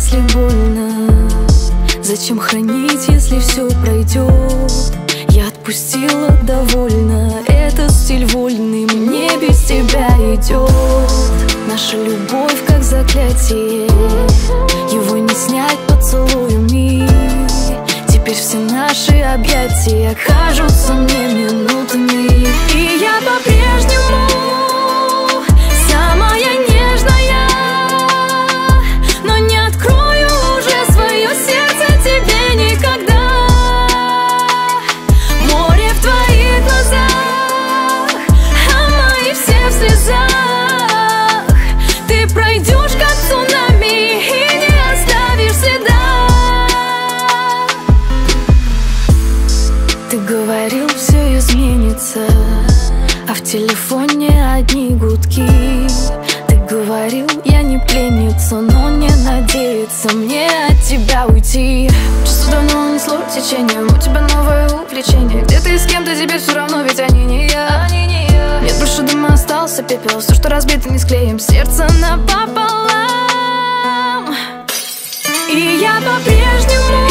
если больно? Зачем хранить, если все пройдет? Я отпустила довольно, это стиль вольный, мне без тебя идет. Наша любовь как заклятие, его не снять поцелуями. Теперь все наши объятия кажутся мне минутами. И я по-прежнему самая нежная, но не открою уже свое сердце тебе никогда. Море в твоих глазах, а мои все в слезах. Ты пройдешь как цунами и не оставишь следа. Ты говорил, все изменится, а в телефоне одни гудки. Ты говорил, я не пленница, но не надеяться мне от тебя уйти. Чувство давно унесло течением, у тебя новое увлечение. Где ты с кем-то, тебе все равно, ведь они не я. Нет больше дыма, остался пепел, все, что разбито, не склеим, сердце напополам. И я по-прежнему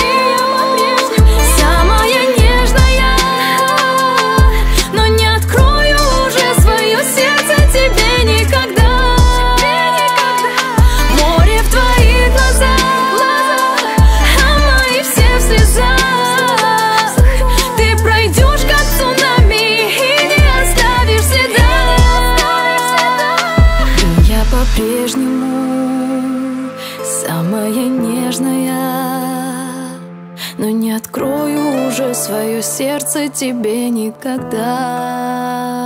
самая нежная, но не открою уже свое сердце тебе никогда. Море в твоих глазах, а мои все в слезах. Ты пройдешь как цунами и не оставишь следа. И я по-прежнему самая нежная, но не открою уже свое сердце тебе никогда.